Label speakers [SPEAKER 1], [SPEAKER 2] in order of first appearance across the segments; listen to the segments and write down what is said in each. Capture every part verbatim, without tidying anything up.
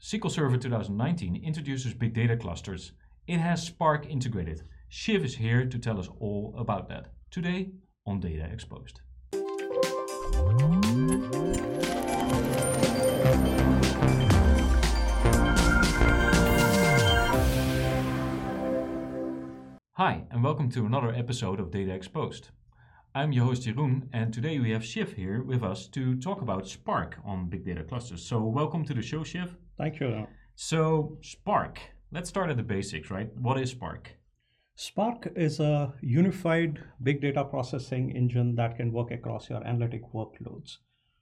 [SPEAKER 1] S Q L Server twenty nineteen introduces big data clusters. It has Spark integrated. Shiv is here to tell us all about that. Today on Data Exposed. Hi, and welcome to another episode of Data Exposed. I'm your host Jeroen, and today we have Shiv here with us to talk about Spark on big data clusters. So welcome to the show, Shiv.
[SPEAKER 2] Thank you.
[SPEAKER 1] So Spark, let's start at the basics, right? What is Spark?
[SPEAKER 2] Spark is a unified big data processing engine that can work across your analytic workloads.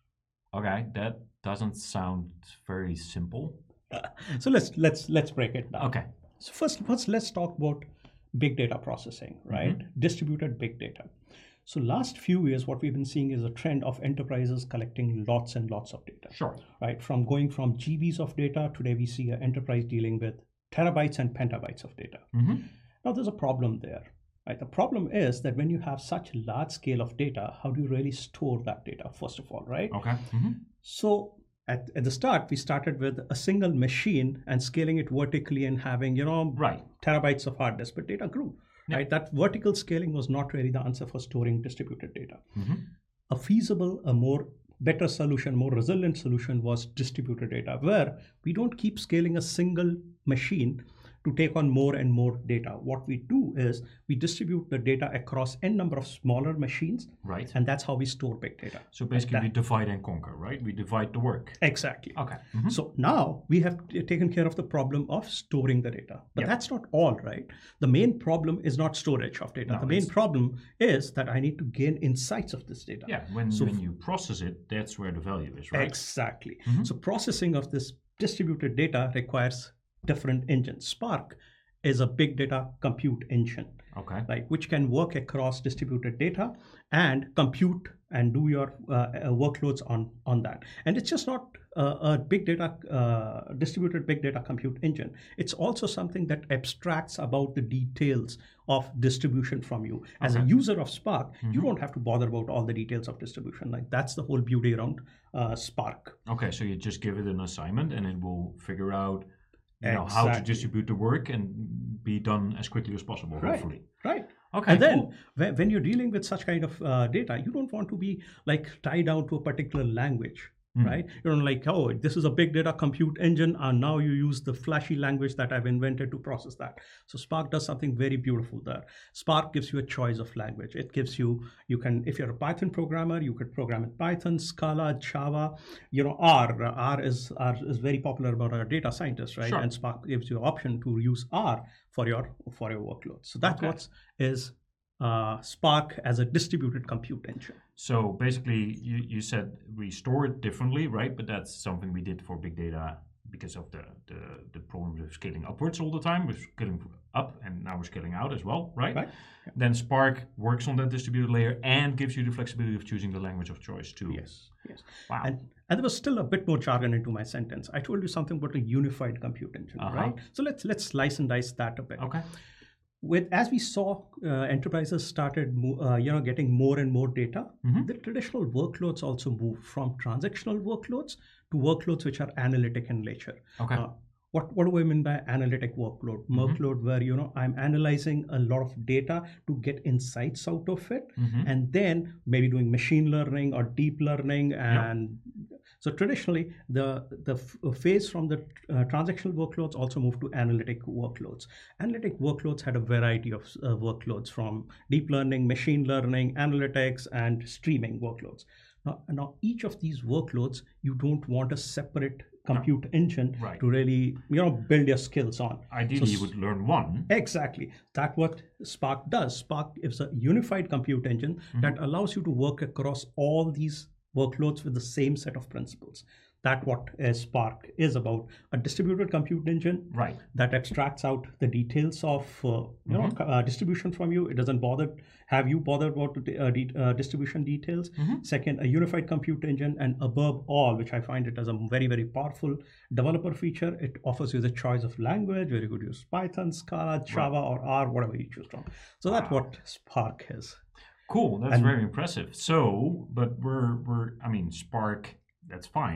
[SPEAKER 1] Okay, that doesn't sound very simple.
[SPEAKER 2] Uh, so let's let's let's break it down.
[SPEAKER 1] Okay.
[SPEAKER 2] So first, first let's talk about big data processing, right?
[SPEAKER 1] Mm-hmm.
[SPEAKER 2] Distributed big data. So last few years, what we've been seeing is a trend of enterprises collecting lots and lots of data.
[SPEAKER 1] Sure.
[SPEAKER 2] Right? From going from G Bs of data, today we see an enterprise dealing with terabytes and petabytes of data.
[SPEAKER 1] Mm-hmm.
[SPEAKER 2] Now there's a problem there. Right? The problem is that when you have such large scale of data, how do you really store that data, first of all, right?
[SPEAKER 1] Okay. Mm-hmm.
[SPEAKER 2] So at, at the start, we started with a single machine and scaling it vertically and having, you know,
[SPEAKER 1] right.
[SPEAKER 2] terabytes of hard disk, but data grew. Yep. Right? That vertical scaling was not really the answer for storing distributed data.
[SPEAKER 1] Mm-hmm.
[SPEAKER 2] A feasible, a more better solution, more resilient solution was distributed data, where we don't keep scaling a single machine to take on more and more data. What we do is we distribute the data across n number of smaller machines,
[SPEAKER 1] right?
[SPEAKER 2] And that's how we store big data.
[SPEAKER 1] So basically, we divide and conquer, right? We divide the work.
[SPEAKER 2] Exactly.
[SPEAKER 1] Okay. Mm-hmm.
[SPEAKER 2] So now we have taken care of the problem of storing the data, but
[SPEAKER 1] yep.
[SPEAKER 2] that's not all, right? The main problem is not storage of data.
[SPEAKER 1] No,
[SPEAKER 2] the main problem is that I need to gain insights of this data.
[SPEAKER 1] Yeah. When
[SPEAKER 2] so
[SPEAKER 1] when you process it, that's where the value is, right?
[SPEAKER 2] Exactly.
[SPEAKER 1] Mm-hmm.
[SPEAKER 2] So processing of this distributed data requires different engines. Spark is a big data compute engine,
[SPEAKER 1] okay,
[SPEAKER 2] right, which can work across distributed data and compute and do your uh, workloads on on that. And it's just not uh, a big data uh, distributed big data compute engine. It's also something that abstracts about the details of distribution from you. As
[SPEAKER 1] okay.
[SPEAKER 2] a user of Spark,
[SPEAKER 1] mm-hmm.
[SPEAKER 2] you don't have to bother about all the details of distribution. Like that's the whole beauty around uh, Spark.
[SPEAKER 1] Okay, so you just give it an assignment and it will figure out You know,
[SPEAKER 2] exactly.
[SPEAKER 1] how to distribute the work and be done as quickly as possible,
[SPEAKER 2] right.
[SPEAKER 1] hopefully.
[SPEAKER 2] Right.
[SPEAKER 1] Okay.
[SPEAKER 2] And then
[SPEAKER 1] cool.
[SPEAKER 2] when, when you're dealing with such kind of uh, data, you don't want to be like tied down to a particular language. Mm. Right? You don't like, oh, this is a big data compute engine, and now you use the flashy language that I've invented to process that. So Spark does something very beautiful there. Spark gives you a choice of language. It gives you, you can, if you're a Python programmer, you could program in Python, Scala, Java, you know, R. R is R is very popular about our data scientists, right?
[SPEAKER 1] Sure.
[SPEAKER 2] And Spark gives you an option to use R for your for your workload. So that's
[SPEAKER 1] okay.
[SPEAKER 2] what is Uh, Spark as a distributed compute engine.
[SPEAKER 1] So basically, you, you said we store it differently, right? But that's something we did for big data because of the, the, the problems of scaling upwards all the time. We're scaling up and now we're scaling out as well, right?
[SPEAKER 2] Right. Yeah.
[SPEAKER 1] Then Spark works on that distributed layer and gives you the flexibility of choosing the language of choice too.
[SPEAKER 2] Yes, yes.
[SPEAKER 1] Wow.
[SPEAKER 2] And, and there was still a bit more jargon into my sentence. I told you something about a unified compute engine, uh-huh. right? So let's let's slice and dice that a bit.
[SPEAKER 1] Okay.
[SPEAKER 2] With as we saw, uh, enterprises started, uh, you know, getting more and more data.
[SPEAKER 1] Mm-hmm.
[SPEAKER 2] The traditional workloads also moved from transactional workloads to workloads which are analytic in nature.
[SPEAKER 1] Okay.
[SPEAKER 2] Uh, what what do I mean by analytic workload? Mm-hmm. Workload where you know I'm analyzing a lot of data to get insights out of it,
[SPEAKER 1] mm-hmm.
[SPEAKER 2] and then maybe doing machine learning or deep learning and. Yep. So traditionally, the, the f- phase from the uh, transactional workloads also moved to analytic workloads. Analytic workloads had a variety of uh, workloads from deep learning, machine learning, analytics, and streaming workloads. Now, now each of these workloads, you don't want a separate compute no. engine
[SPEAKER 1] right.
[SPEAKER 2] to really you know build your skills on.
[SPEAKER 1] Ideally, so, you would learn one.
[SPEAKER 2] Exactly. That's what Spark does. Spark is a unified compute engine mm-hmm. that allows you to work across all these workloads with the same set of principles. That's what uh, Spark is about, a distributed compute engine
[SPEAKER 1] right.
[SPEAKER 2] that abstracts out the details of uh, you mm-hmm. know uh, distribution from you. It doesn't bother have you bother about the uh, de- uh, distribution details. Mm-hmm. Second, a unified compute engine, and above all, which I find it as a very very powerful developer feature, it offers you the choice of language. Where you could use Python, Scala, Java, right. or R, whatever you choose from. So wow. that's what Spark is.
[SPEAKER 1] Cool, that's and, very impressive. So, but we're we're I mean Spark, that's fine.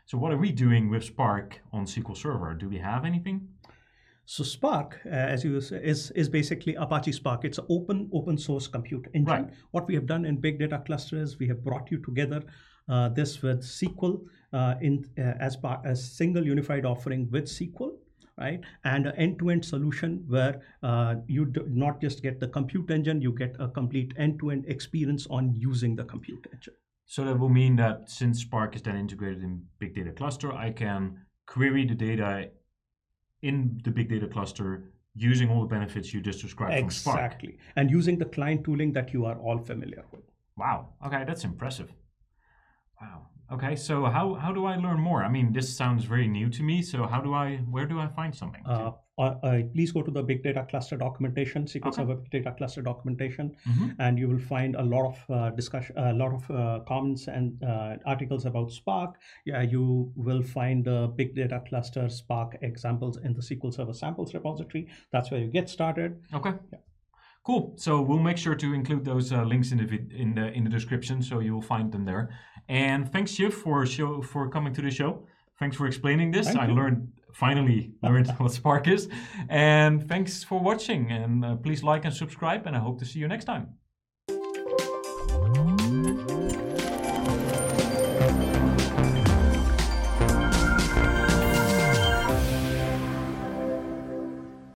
[SPEAKER 1] So what are we doing with Spark on S Q L Server? Do we have anything?
[SPEAKER 2] So Spark, uh, as you say, is is basically Apache Spark. It's an open open source compute engine.
[SPEAKER 1] Right.
[SPEAKER 2] What we have done in Big Data Cluster is we have brought you together uh, this with S Q L uh, in uh, as part as single unified offering with S Q L. Right, and an end-to-end solution where uh, you do not just get the compute engine, you get a complete end-to-end experience on using the compute engine.
[SPEAKER 1] So that will mean that since Spark is then integrated in Big Data Cluster, I can query the data in the Big Data Cluster using all the benefits you just described from Spark.
[SPEAKER 2] Exactly, and using the client tooling that you are all familiar with.
[SPEAKER 1] Wow, okay, that's impressive. Wow. Okay, so how, how do I learn more? I mean, this sounds very new to me. So how do I, where do I find something?
[SPEAKER 2] Uh, uh, uh, please go to the Big Data Cluster documentation, S Q L
[SPEAKER 1] Okay.
[SPEAKER 2] Server Big Data Cluster documentation,
[SPEAKER 1] Mm-hmm.
[SPEAKER 2] and you will find a lot of uh, discussion, a lot of uh, comments and uh, articles about Spark. Yeah, you will find the Big Data Cluster Spark examples in the S Q L Server samples repository. That's where you get started.
[SPEAKER 1] Okay.
[SPEAKER 2] Yeah.
[SPEAKER 1] Cool. So we'll make sure to include those uh, links in the vid- in the in the description, so you'll find them there. And thanks, Shiv, for show for coming to the show. Thanks for explaining this.
[SPEAKER 2] Thank
[SPEAKER 1] I
[SPEAKER 2] you.
[SPEAKER 1] learned finally learned what Spark is. And thanks for watching. And uh, please like and subscribe. And I hope to see you next time.